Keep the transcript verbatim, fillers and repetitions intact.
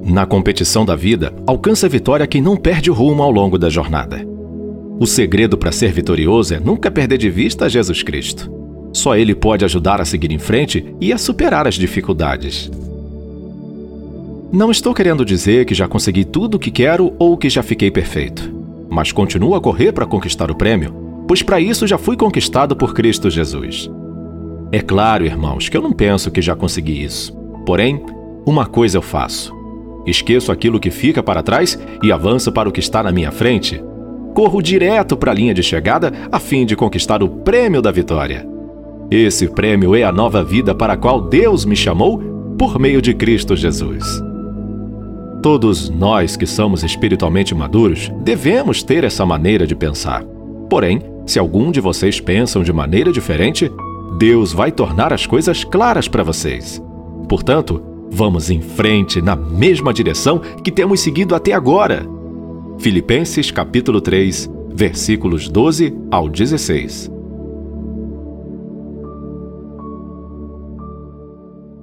Na competição da vida, alcança a vitória quem não perde o rumo ao longo da jornada. O segredo para ser vitorioso é nunca perder de vista Jesus Cristo. Só Ele pode ajudar a seguir em frente e a superar as dificuldades. Não estou querendo dizer que já consegui tudo o que quero ou que já fiquei perfeito, mas continuo a correr para conquistar o prêmio, pois para isso já fui conquistado por Cristo Jesus. É claro, irmãos, que eu não penso que já consegui isso. Porém, uma coisa eu faço. Esqueço aquilo que fica para trás e avanço para o que está na minha frente. Corro direto para a linha de chegada a fim de conquistar o prêmio da vitória. Esse prêmio é a nova vida para a qual Deus me chamou por meio de Cristo Jesus. Todos nós que somos espiritualmente maduros devemos ter essa maneira de pensar. Porém, se algum de vocês pensam de maneira diferente, Deus vai tornar as coisas claras para vocês. Portanto, vamos em frente na mesma direção que temos seguido até agora. Filipenses capítulo três, versículos doze ao dezesseis.